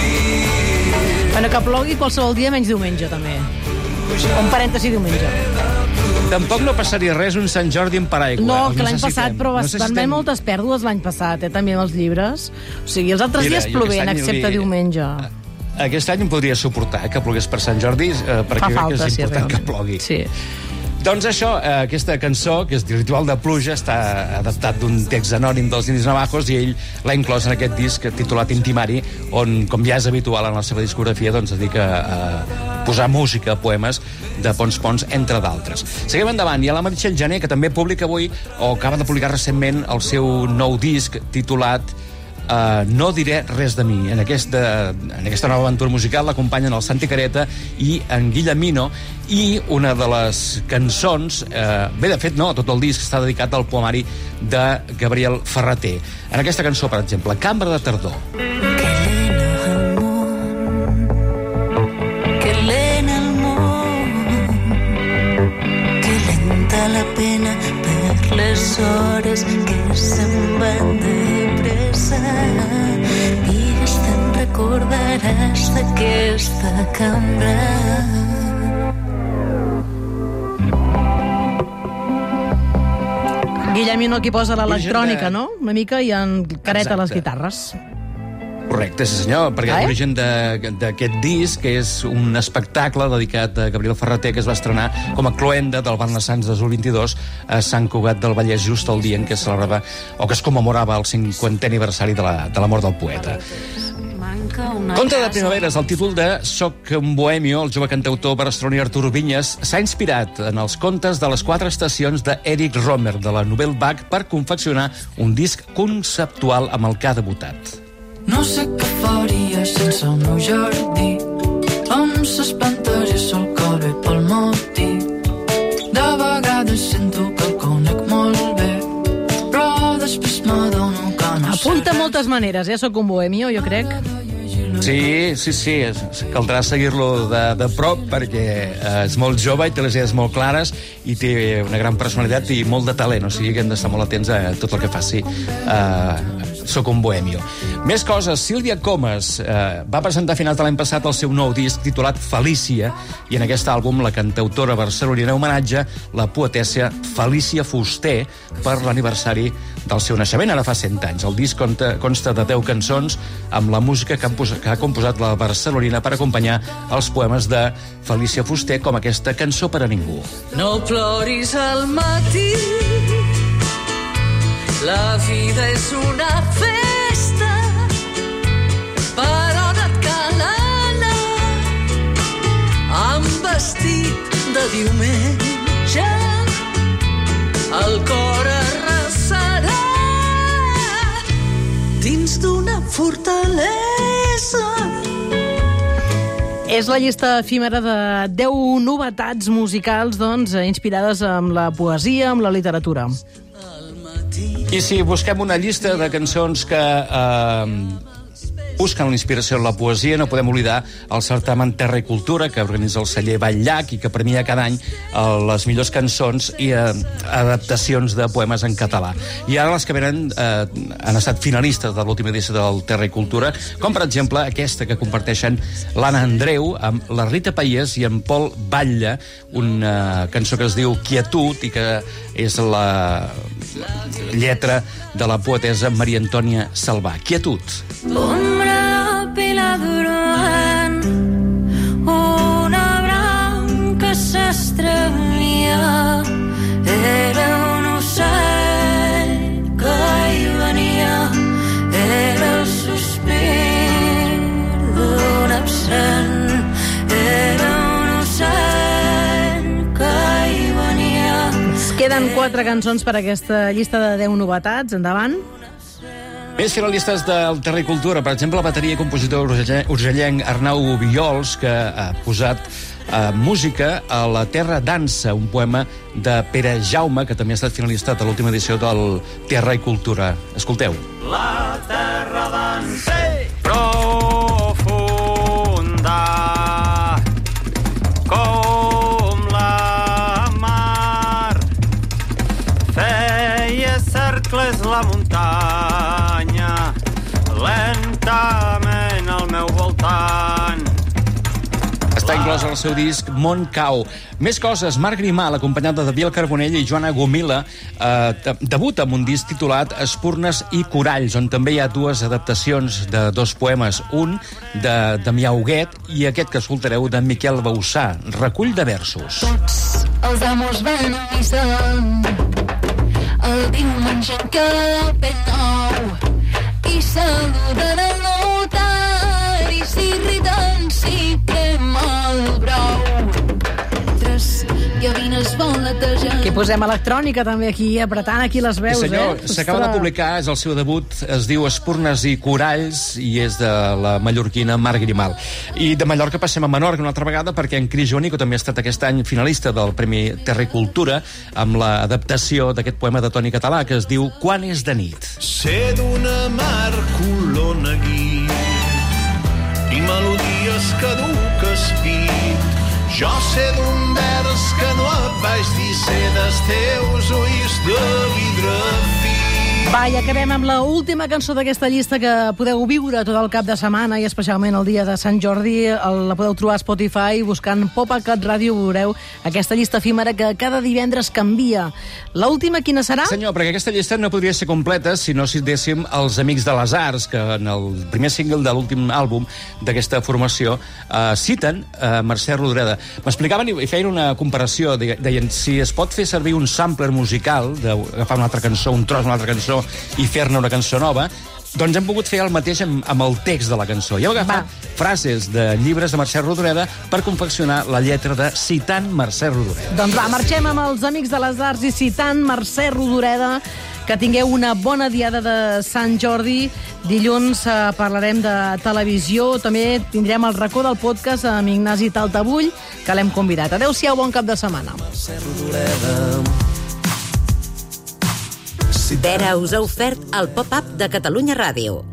nit. Bueno, que plogui qualsevol dia menys diumenge, també. Un parèntesi diumenge. Tampoc no passaria res un Sant Jordi en paraigua. No, que l'any passat, però van haver moltes pèrdues l'any passat, eh, també amb els llibres. O sigui, els altres Mira, dies plovent, li- excepte diumenge. Aquest any em podria suportar eh, que plogués per Sant Jordi, eh, perquè Fa crec falta, que és sí, important que realment. plogui. Sí. Doncs això, eh, aquesta cançó, que és Ritual de Pluja, està adaptat d'un text anònim dels indis navajos i ell l'ha inclòs en aquest disc titulat Intimari, on, com ja és habitual en la seva discografia, doncs es dedica a posar música, poemes de Pons Pons, entre d'altres. Seguim endavant. Hi ha la Meritxell Jané, que també publica avui, o acaba de publicar recentment, el seu nou disc titulat Uh, No diré res de mi. En aquesta, en aquesta nova aventura musical l'acompanyen el Santi Careta i en Guillemino, i una de les cançons, uh, bé, de fet no, tot el disc està dedicat al poemari de Gabriel Ferrater. En aquesta cançó, per exemple, Cambra de tardor. Que dies que se'n van de pressa. Digues, te'n recordaràs d'aquesta cambra. Guillemino aquí posa l'electrònica, de... no? Una mica i en careta Exacte. les guitarres. Correcte, sí senyor, perquè Eh? l'origen de- d'aquest disc és un espectacle dedicat a Gabriel Ferrater que es va estrenar com a cloenda del Barna Sants dos mil vint-i-dos a Sant Cugat del Vallès just el dia en què es celebrava o que es commemorava el cinquantè aniversari de la, de la mort del poeta. Conte de primavera és el títol de Soc un bohemio. El jove cantautor barceloní Artur Vinyes s'ha inspirat en els contes de les quatre estacions d'Eric Romer de la Nouvelle Vague per confeccionar un disc conceptual amb el que ha debutat. No sé què faria sense el meu jardí, amb ses plantes i sol que ve pel matí. De vegades sento que el conec molt bé, però després m'adono que no sé. Apunta moltes maneres, eh? Soc un bohemio, jo crec. Sí, sí, sí, es- caldrà seguir-lo de, de prop perquè eh, és molt jove i té les idees molt clares i té una gran personalitat i molt de talent, o sigui que hem d'estar molt atents a tot el que faci. Eh, Soc un bohemio. Més coses, Sílvia Comas eh, va presentar a finals de l'any passat el seu nou disc titulat Felícia i en aquest àlbum la cantautora barcelonina homenatja la poetessa Felícia Fuster per l'aniversari del seu naixement, ara fa cent anys. El disc consta, consta de deu cançons amb la música que, han posat, que ha composat la barcelonina per acompanyar els poemes de Felícia Fuster, com aquesta Cançó per a ningú. No ploris al matí, la vida és una festa, però no et cal anar amb vestit de diumenge. El cor arrasarà dins d'una fortalesa. És la llista efímera de deu novetats musicals, doncs, eh, inspirades en la poesia, en la literatura. I si busquem una llista de cançons que eh, busquen la inspiració en la poesia, no podem oblidar el certamen Terra i Cultura, que organitza el celler Batllac i que premia cada any eh, les millors cançons i eh, adaptacions de poemes en català. I ara les que venen eh, han estat finalistes de l'última edició del Terra i Cultura, com per exemple aquesta que comparteixen l'Anna Andreu amb la Rita Paiés i en Pol Batlle, una cançó que es diu Quietud i que és la lletra de la poetessa Maria Antònia Salvà. Quietud. Ombra pila durant, una branca s'estremia, era un ocell que hi venia, era el sospir d'un absent, era un ocell que hi venia. Ens queden quatre cançons per aquesta llista de deu novetats. Endavant. Més finalistes del Terra i Cultura, per exemple, la bateria i compositor urgell- urgellenc Arnau Viols, que ha posat eh, música a La Terra Dansa, un poema de Pere Jaume, que també ha estat finalista de l'última edició del Terra i Cultura. Escolteu. La terra dansa profunda com la mar, feia cercles la muntanya lentament al meu voltant. Està inclòs al seu disc Mont Cau. Més coses, Marc Grimal, acompanyada de Biel Carbonell i Joana Gomila, eh, de- debuta amb un disc titulat Espurnes i Coralls, on també hi ha dues adaptacions de dos poemes, un de Damià Huguet i aquest que escoltareu de Miquel Bauçà, recull de versos. Tots els amos van avisant el diumenge en cada ben nou i saluden el notari s'irriten si crema el brou. Tres gavines voletejant. Aquí posem electrònica també, aquí apretant aquí les veus, Sí, senyor, eh? s'acaba de Ostres. publicar, és el seu debut, es diu Espurnes i Coralls i és de la mallorquina Marc Grimal. I de Mallorca passem a Menorca una altra vegada perquè en Cris Joanico també ha estat aquest any finalista del Premi Terra i Cultura amb l'adaptació d'aquest poema de Toni Català que es diu Quan és de nit. Sé d'una mar color neguit i melodies caduques pit. Jo sé d'un vers que no et vaig dir, sé dels teus ulls de vidre fi. Va, i acabem amb la última cançó d'aquesta llista que podeu viure tot el cap de setmana i especialment el dia de Sant Jordi. La podeu trobar a Spotify buscant Pop a Cat Ràdio. Veureu aquesta llista efímera que cada divendres canvia. L'última quina serà? Senyor, perquè aquesta llista no podria ser completa si no citéssim els Amics de les Arts, que en el primer single de l'últim àlbum d'aquesta formació eh, citen eh, Mercè Rodoreda. M'explicaven i feien una comparació, deien, si es pot fer servir un sampler musical, d'agafar una altra cançó, un tros d'una altra cançó, i fer-ne una cançó nova, doncs hem pogut fer el mateix amb, amb el text de la cançó. I hem agafat Va. frases de llibres de Mercè Rodoreda per confeccionar la lletra de Citant Mercè Rodoreda. Doncs va, marxem amb els Amics de les Arts i Citant Mercè Rodoreda. Que tingueu una bona diada de Sant Jordi. Dilluns eh, parlarem de televisió. També tindrem el racó del podcast amb Ignasi Taltabull, que l'hem convidat. Adéu-siau, bon cap de setmana. Mercè Rodoreda. Vera us ha ofert el pop-up de Catalunya Ràdio.